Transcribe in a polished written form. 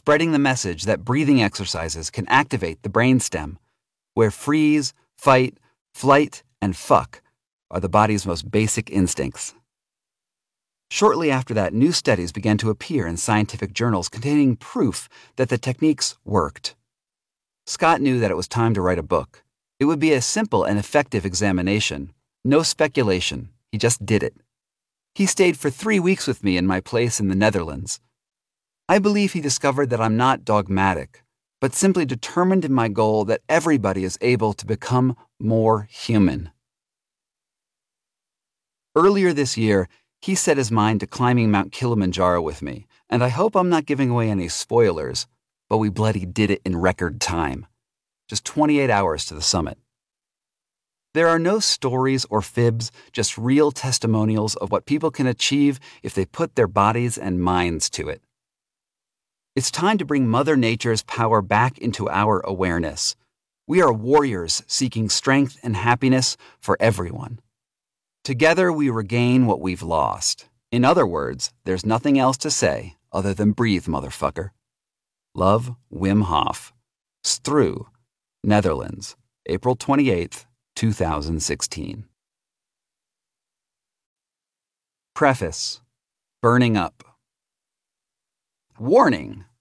spreading the message that breathing exercises can activate the brainstem, where freeze, fight, flight, and fuck are the body's most basic instincts. Shortly after that, new studies began to appear in scientific journals containing proof that the techniques worked. Scott knew that it was time to write a book. It would be a simple and effective examination. No speculation. He just did it. He stayed for 3 weeks with me in my place in the Netherlands. I believe he discovered that I'm not dogmatic, but simply determined in my goal that everybody is able to become more human. Earlier this year, he set his mind to climbing Mount Kilimanjaro with me, and I hope I'm not giving away any spoilers, but we bloody did it in record time. Just 28 hours to the summit. There are no stories or fibs, just real testimonials of what people can achieve if they put their bodies and minds to it. It's time to bring Mother Nature's power back into our awareness. We are warriors seeking strength and happiness for everyone. Together we regain what we've lost. In other words, there's nothing else to say other than breathe, motherfucker. Love, Wim Hof. Stroe, Netherlands, April 28th, 2016. Preface. Burning up. Warning!